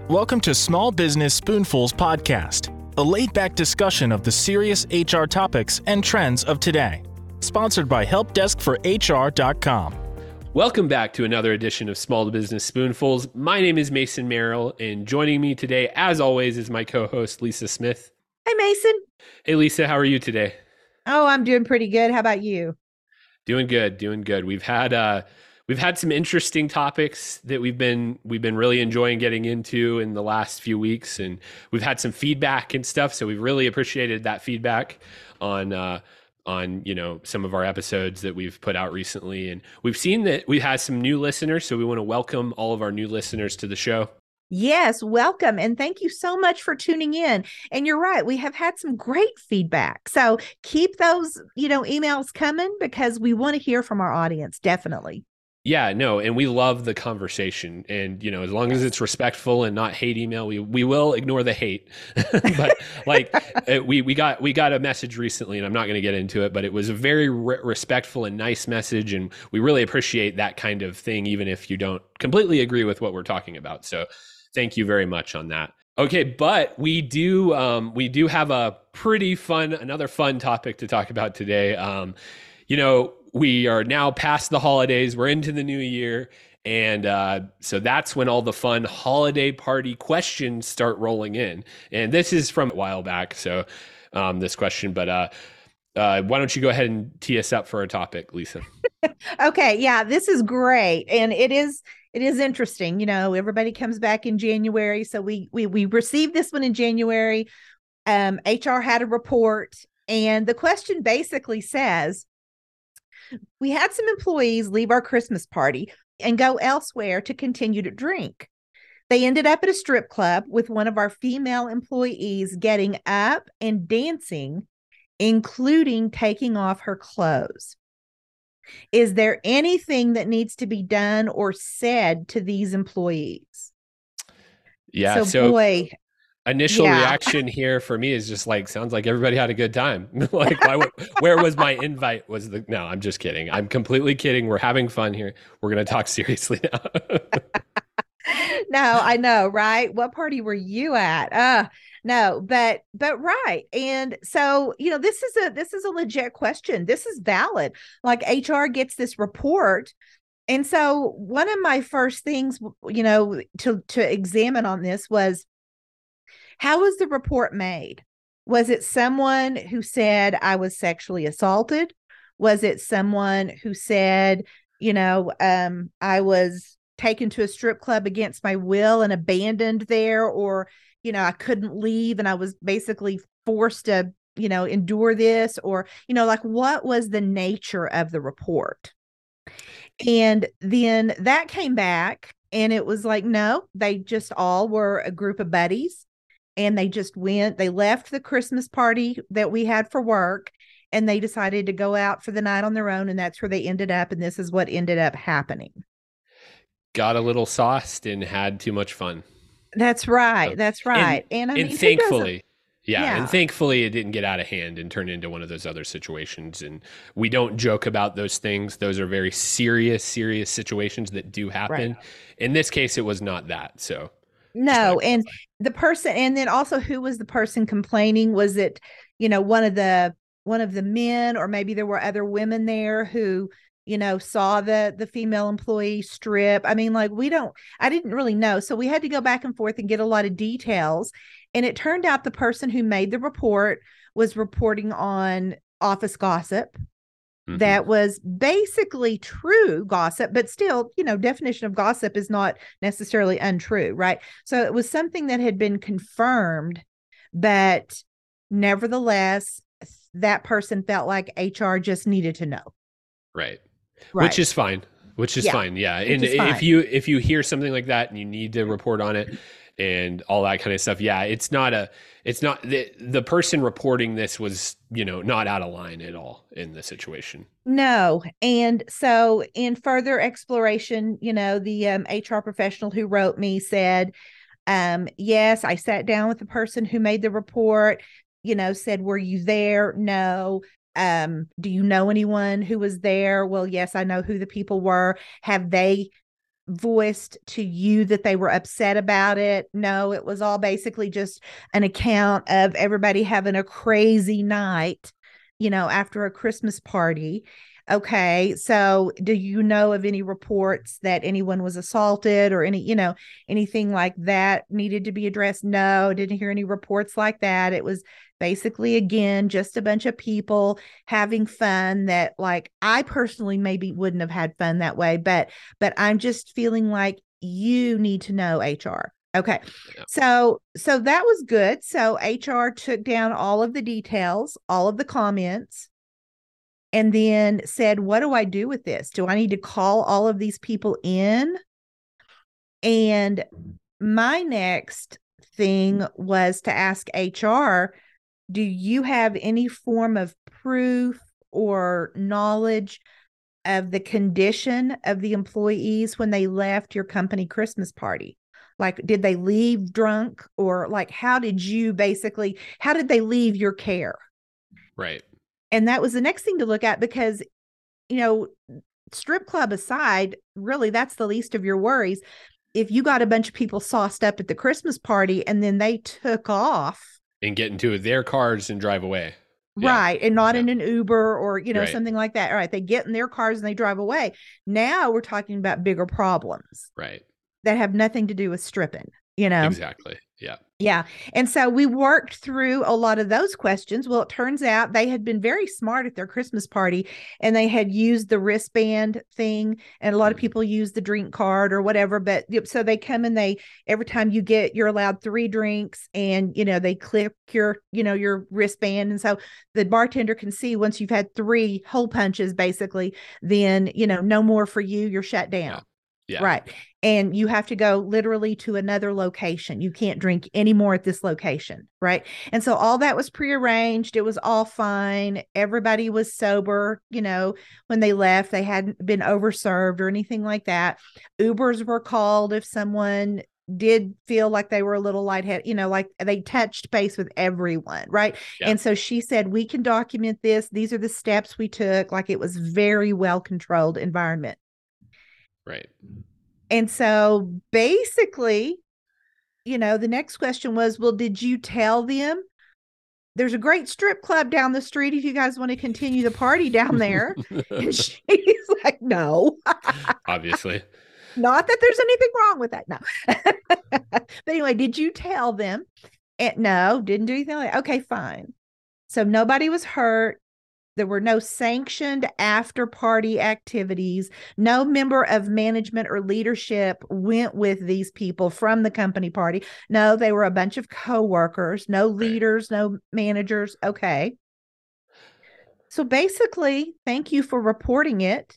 Welcome to Small Business Spoonfuls Podcast, a laid-back discussion of the serious HR topics and trends of today. Sponsored by helpdeskforhr.com. Welcome back to another edition of Small Business Spoonfuls. My name is Mason Merrill, and joining me today, as always, is my co-host, Lisa Smith. Hi, Mason. Hey, Lisa, how are you today? Oh, I'm doing pretty good. How about you? Doing good. We've had some interesting topics that we've been really enjoying getting into in the last few weeks, and we've had some feedback and stuff. So we've really appreciated that feedback on some of our episodes that we've put out recently. And we've seen that we had some new listeners, so we want to welcome all of our new listeners to the show. Yes, welcome. And thank you so much for tuning in. And you're right, we have had some great feedback. So keep those, emails coming because we want to hear from our audience, definitely. Yeah, no, and we love the conversation, and as long as it's respectful and not hate email, we will ignore the hate. But we got a message recently, and I'm not going to get into it, but it was a very respectful and nice message, and we really appreciate that kind of thing, even if you don't completely agree with what we're talking about. So, thank you very much on that. Okay, but we do have another fun topic to talk about today. We are now past the holidays. We're into the new year. And so that's when all the fun holiday party questions start rolling in. And this is from a while back, so this question. But why don't you go ahead and tee us up for a topic, Lisa? Okay, yeah, this is great. And it is interesting. Everybody comes back in January. So we received this one in January. HR had a report. And the question basically says, we had some employees leave our Christmas party and go elsewhere to continue to drink. They ended up at a strip club with one of our female employees getting up and dancing, including taking off her clothes. Is there anything that needs to be done or said to these employees? Yeah. So boy, initial reaction here for me is just sounds like everybody had a good time. Where was my invite? No, I'm just kidding. I'm completely kidding. We're having fun here. We're going to talk seriously now. No, I know, right? What party were you at? No, but right. And so, this is a legit question. This is valid. HR gets this report. And so one of my first things, to examine on this was, how was the report made? Was it someone who said I was sexually assaulted? Was it someone who said, I was taken to a strip club against my will and abandoned there, or, I couldn't leave and I was basically forced to, endure this, or, what was the nature of the report? And then that came back and it was no, they just all were a group of buddies. And they left the Christmas party that we had for work, and they decided to go out for the night on their own. And that's where they ended up. And this is what ended up happening. Got a little sauced and had too much fun. That's right. That's right. And thankfully, and thankfully it didn't get out of hand and turn into one of those other situations. And we don't joke about those things. Those are very serious situations that do happen. Right. In this case, it was not that. So. No. And the person, and then also who was the person complaining? Was it, one of the men, or maybe there were other women there who, saw the female employee strip? I mean, I didn't really know. So we had to go back and forth and get a lot of details. And it turned out the person who made the report was reporting on office gossip. That was basically true gossip, but still, definition of gossip is not necessarily untrue, right? So it was something that had been confirmed, but nevertheless, that person felt like HR just needed to know. Right. Which is fine. Fine. Yeah. And if you hear something like that and you need to report on it and all that kind of stuff, the person reporting this was, not out of line at all in the situation. No. And so in further exploration, the HR professional who wrote me said, yes, I sat down with the person who made the report, said, were you there? No. Do you know anyone who was there? Well, yes, I know who the people were. Have they voiced to you that they were upset about it? No, it was all basically just an account of everybody having a crazy night, after a Christmas party. Okay, so do you know of any reports that anyone was assaulted or anything like that needed to be addressed? No, didn't hear any reports like that. It was basically, again, just a bunch of people having fun that, like, I personally maybe wouldn't have had fun that way, but I'm just feeling like you need to know, HR. Okay. Yeah. So that was good. So HR took down all of the details, all of the comments, and then said, what do I do with this? Do I need to call all of these people in? And my next thing was to ask HR, do you have any form of proof or knowledge of the condition of the employees when they left your company Christmas party? Like, did they leave drunk, or like, how did they leave your care? Right. And that was the next thing to look at, because, strip club aside, really, that's the least of your worries. If you got a bunch of people sauced up at the Christmas party and then they took off and get into their cars and drive away. Right. And not Yeah. in an Uber or, Right. something like that. All right. They get in their cars and they drive away. Now we're talking about bigger problems Right. that have nothing to do with stripping, Exactly. Yeah. Yeah. And so we worked through a lot of those questions. Well, it turns out they had been very smart at their Christmas party, and they had used the wristband thing, and a lot of people use the drink card or whatever. But so they come and every time you're allowed 3 drinks, and, they clip your wristband. And so the bartender can see once you've had 3 hole punches, basically, then, no more for you. You're shut down. Yeah. Yeah. Right. And you have to go literally to another location. You can't drink anymore at this location. Right. And so all that was prearranged. It was all fine. Everybody was sober. When they left, they hadn't been overserved or anything like that. Ubers were called if someone did feel like they were a little lightheaded, like they touched base with everyone. Right. Yeah. And so she said, we can document this. These are the steps we took. Like, it was very well controlled environment. Right. And so basically, the next question was, well, did you tell them there's a great strip club down the street if you guys want to continue the party down there? And she's like, no. Obviously. Not that there's anything wrong with that. No. But anyway, did you tell them? And no, didn't do anything like that. Okay, fine. So nobody was hurt. There were no sanctioned after party activities. No member of management or leadership went with these people from the company party. No, they were a bunch of coworkers, no leaders, no managers. Okay. So basically, thank you for reporting it.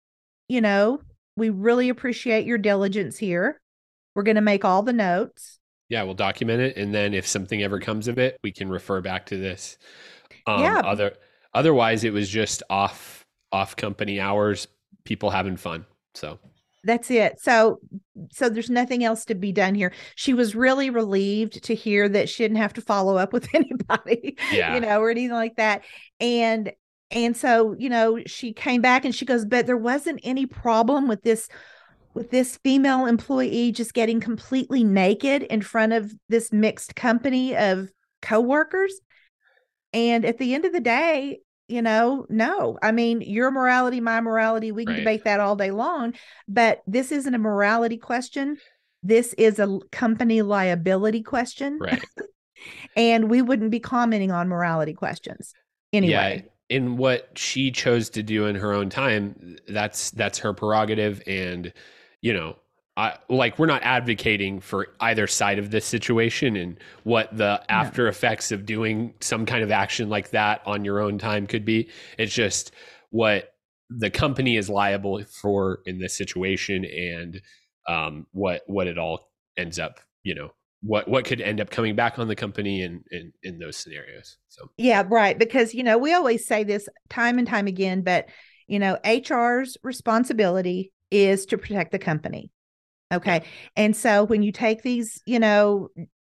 We really appreciate your diligence here. We're going to make all the notes. Yeah, we'll document it. And then if something ever comes of it, we can refer back to this. Otherwise, it was just off company hours, people having fun. So that's it. So there's nothing else to be done here. She was really relieved to hear that she didn't have to follow up with anybody, or anything like that. And so, she came back and she goes, but there wasn't any problem with this female employee just getting completely naked in front of this mixed company of coworkers. And at the end of the day, no, I mean, your morality, my morality, we can debate that all day long, but this isn't a morality question. This is a company liability question. Right. And we wouldn't be commenting on morality questions anyway. Yeah. In what she chose to do in her own time, that's her prerogative. And, we're not advocating for either side of this situation and what the after effects of doing some kind of action like that on your own time could be. It's just what the company is liable for in this situation, and what it all ends up, what could end up coming back on the company in those scenarios. So yeah, right. Because, we always say this time and time again, but, HR's responsibility is to protect the company. Okay. Yeah. And so when you take these,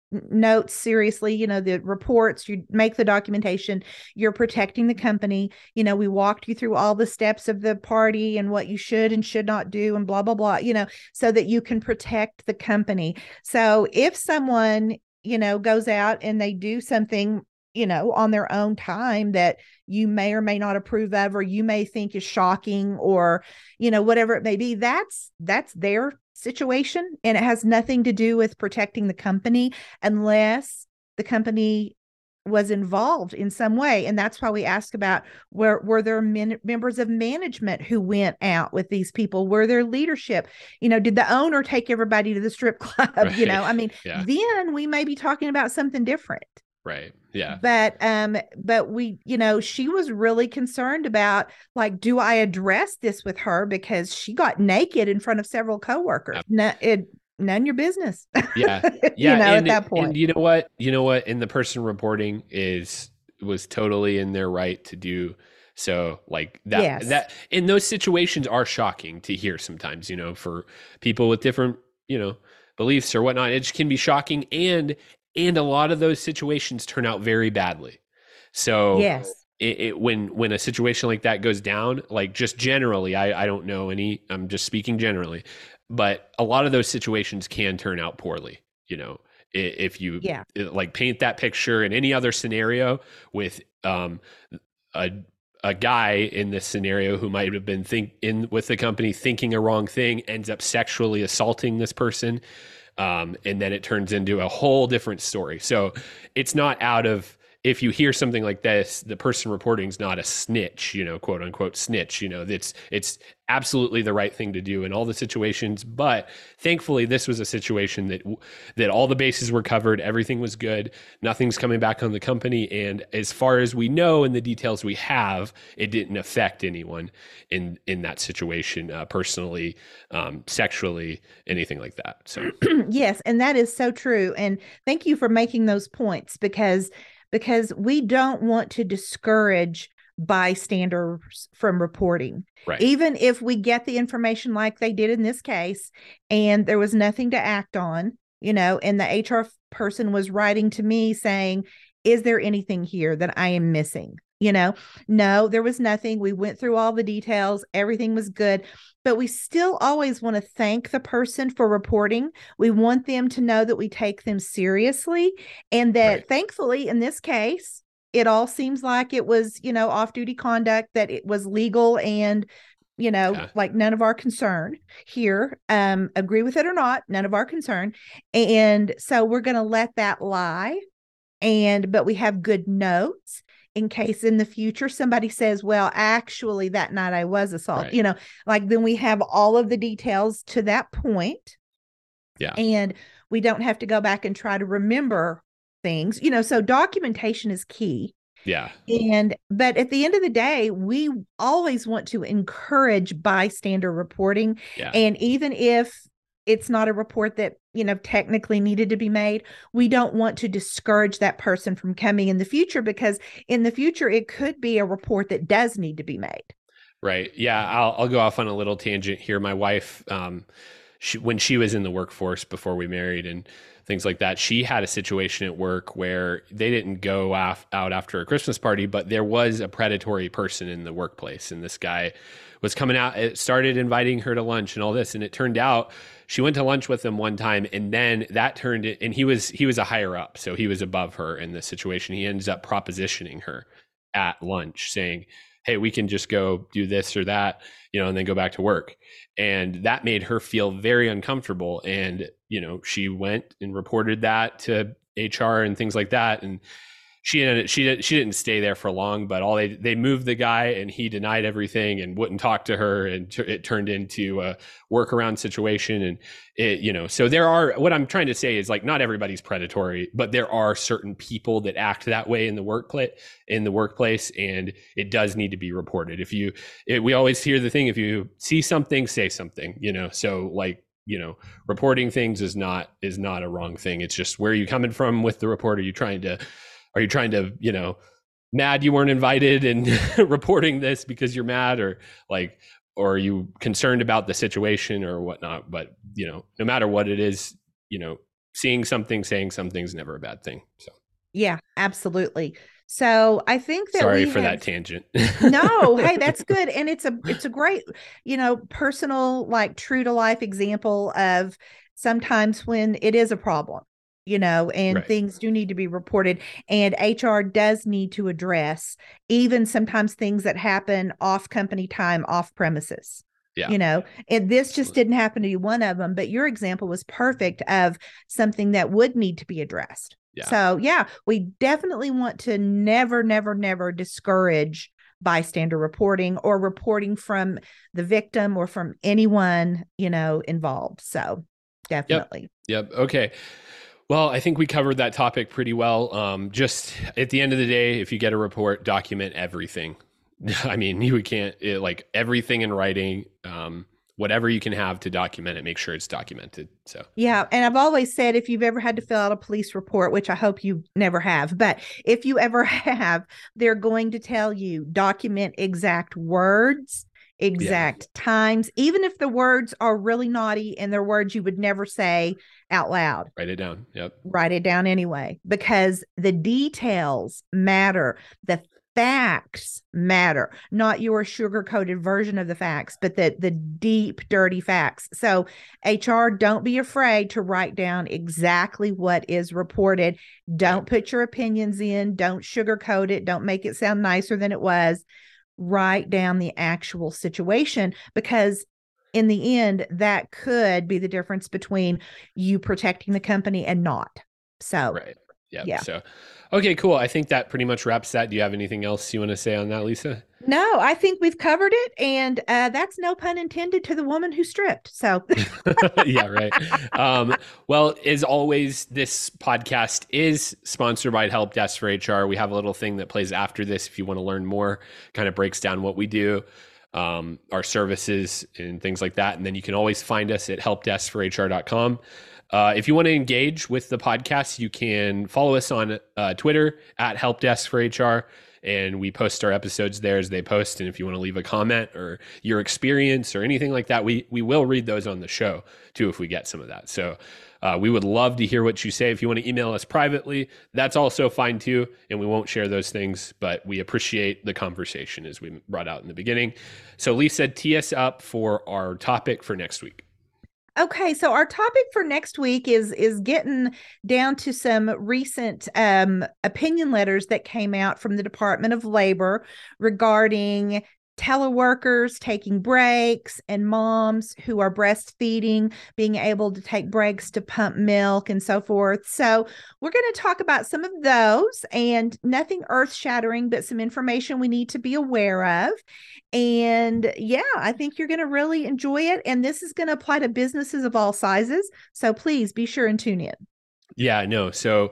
notes seriously, the reports, you make the documentation, you're protecting the company. We walked you through all the steps of the party and what you should and should not do and blah, blah, blah, so that you can protect the company. So if someone, goes out and they do something, on their own time that you may or may not approve of, or you may think is shocking, or, whatever it may be, that's their situation. And it has nothing to do with protecting the company unless the company was involved in some way. And that's why we ask about, were there members of management who went out with these people? Were there leadership? Did the owner take everybody to the strip club? Right. Yeah. Then we may be talking about something different. Right. Yeah. But we, she was really concerned about, like, do I address this with her because she got naked in front of several coworkers? None of your business. Yeah. Yeah. At that point. And you know what? And the person reporting was totally in their right to do so. Like that, yes. That in those situations are shocking to hear sometimes, for people with different, beliefs or whatnot. It can be shocking, and a lot of those situations turn out very badly. So yes. When a situation like that goes down, like, just generally, I don't know any, I'm just speaking generally, but a lot of those situations can turn out poorly, if you like paint that picture in any other scenario with a guy in this scenario who might have been with the company thinking a wrong thing, ends up sexually assaulting this person. And then it turns into a whole different story. So it's not out of, if you hear something like this, the person reporting is not a snitch, quote unquote snitch, it's absolutely the right thing to do in all the situations. But thankfully, this was a situation that all the bases were covered. Everything was good. Nothing's coming back on the company. And as far as we know, in the details we have, it didn't affect anyone in that situation, personally, sexually, anything like that. So yes. And that is so true. And thank you for making those points, because we don't want to discourage bystanders from reporting. Right. Even if we get the information like they did in this case, and there was nothing to act on, and the HR person was writing to me saying, is there anything here that I am missing? No, there was nothing. We went through all the details. Everything was good. But we still always want to thank the person for reporting. We want them to know that we take them seriously, and that right. Thankfully, in this case, it all seems like it was, off-duty conduct, that it was legal, and, like, none of our concern here. Agree with it or not, none of our concern. And so we're going to let that lie. But we have good notes in case in the future somebody says, well, actually that night I was assaulted, right. Like, then we have all of the details to that point. Yeah. And we don't have to go back and try to remember things, so documentation is key. Yeah. But at the end of the day, we always want to encourage bystander reporting. Yeah. And even if it's not a report that, technically needed to be made, we don't want to discourage that person from coming in the future, because in the future, it could be a report that does need to be made. Right. Yeah. I'll go off on a little tangent here. My wife, when she was in the workforce before we married and things like that, she had a situation at work where they didn't go out after a Christmas party, but there was a predatory person in the workplace. And this guy was coming out, it started inviting her to lunch and all this. And it turned out she went to lunch with him one time, and then that turned it, and he was a higher up. So he was above her in this situation. He ends up propositioning her at lunch saying, hey, we can just go do this or that, and then go back to work. And that made her feel very uncomfortable. And, she went and reported that to HR and things like that. And she didn't stay there for long, but they moved the guy, and he denied everything and wouldn't talk to her. And it turned into a workaround situation. And so what I'm trying to say is, like, not everybody's predatory, but there are certain people that act that way in the workplace, and it does need to be reported. We always hear the thing, if you see something, say something, so, like, reporting things is not a wrong thing. It's just, where are you coming from with the report? Are you trying to, mad you weren't invited and reporting this because you're mad, or are you concerned about the situation or whatnot? But, no matter what it is, seeing something, saying something's never a bad thing. So yeah, absolutely. So I think that sorry for that tangent. No, hey, that's good. And it's a great, personal, like true to life example of sometimes when it is a problem, and Right. things do need to be reported, and HR does need to address even sometimes things that happen off company time, off premises. Yeah. And this just didn't happen to be one of them, but your example was perfect of something that would need to be addressed. Yeah. So yeah, we definitely want to never, never, never discourage bystander reporting or reporting from the victim or from anyone, involved. So definitely. Yep. Okay. Well, I think we covered that topic pretty well. Just at the end of the day, if you get a report, document everything. I mean, you can't like everything in writing, whatever you can have to document it, make sure it's documented. So, yeah. And I've always said, if you've ever had to fill out a police report, which I hope you never have, but if you ever have, they're going to tell you document exact words, exact times, even if the words are really naughty and they're words you would never say out loud. Write it down. Yep. Write it down anyway, because the details matter. The facts matter, not your sugar-coated version of the facts, but the deep, dirty facts. So HR, don't be afraid to write down exactly what is reported. Don't put your opinions in. Don't sugarcoat it. Don't make it sound nicer than it was. Write down the actual situation, because in the end, that could be the difference between you protecting the company and not. So, right. Yeah. So, okay, cool. I think that pretty much wraps that. Do you have anything else you want to say on that, Lisa? No, I think we've covered it. And that's no pun intended to the woman who stripped. So, yeah, right. Well, as always, this podcast is sponsored by Help Desk for HR. We have a little thing that plays after this if you want to learn more, kind of breaks down what we do, our services and things like that. And then you can always find us at helpdeskforhr.com. If you want to engage with the podcast, you can follow us on Twitter at helpdeskforhr, and we post our episodes there as they post. And if you want to leave a comment or your experience or anything like that, we will read those on the show too if we get some of that. So we would love to hear what you say. If you want to email us privately, that's also fine too, and we won't share those things, but we appreciate the conversation as we brought out in the beginning. So Lisa, tee us up for our topic for next week. Okay, so our topic for next week is getting down to some recent opinion letters that came out from the Department of Labor regarding teleworkers taking breaks and moms who are breastfeeding being able to take breaks to pump milk and so forth. So we're going to talk about some of those, and nothing earth-shattering, but some information we need to be aware of. And yeah, I think you're going to really enjoy it. And this is going to apply to businesses of all sizes. So please be sure and tune in. Yeah, no. So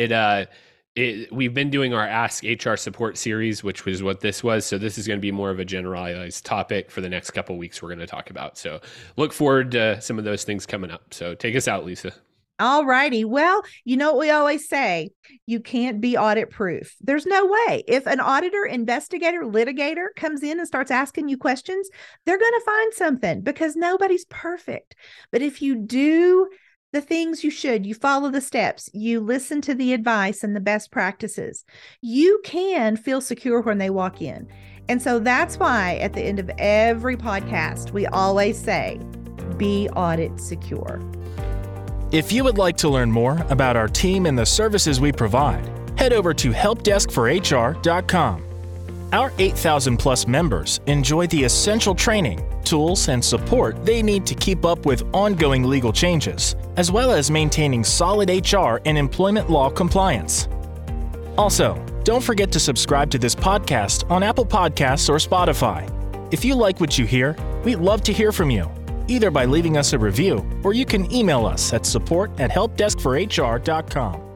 we've been doing our Ask HR Support series, which was what this was. So this is going to be more of a generalized topic for the next couple of weeks we're going to talk about. So look forward to some of those things coming up. So take us out, Lisa. All righty. Well, you know what we always say, you can't be audit proof. There's no way. If an auditor, investigator, litigator comes in and starts asking you questions, they're going to find something, because nobody's perfect. But if you do the things you should, you follow the steps, you listen to the advice and the best practices, you can feel secure when they walk in. And so that's why at the end of every podcast, we always say, be audit secure. If you would like to learn more about our team and the services we provide, head over to helpdeskforhr.com. Our 8,000 plus members enjoy the essential training, tools, and support they need to keep up with ongoing legal changes, as well as maintaining solid HR and employment law compliance. Also, don't forget to subscribe to this podcast on Apple Podcasts or Spotify. If you like what you hear, we'd love to hear from you, either by leaving us a review, or you can email us at support@helpdeskforhr.com.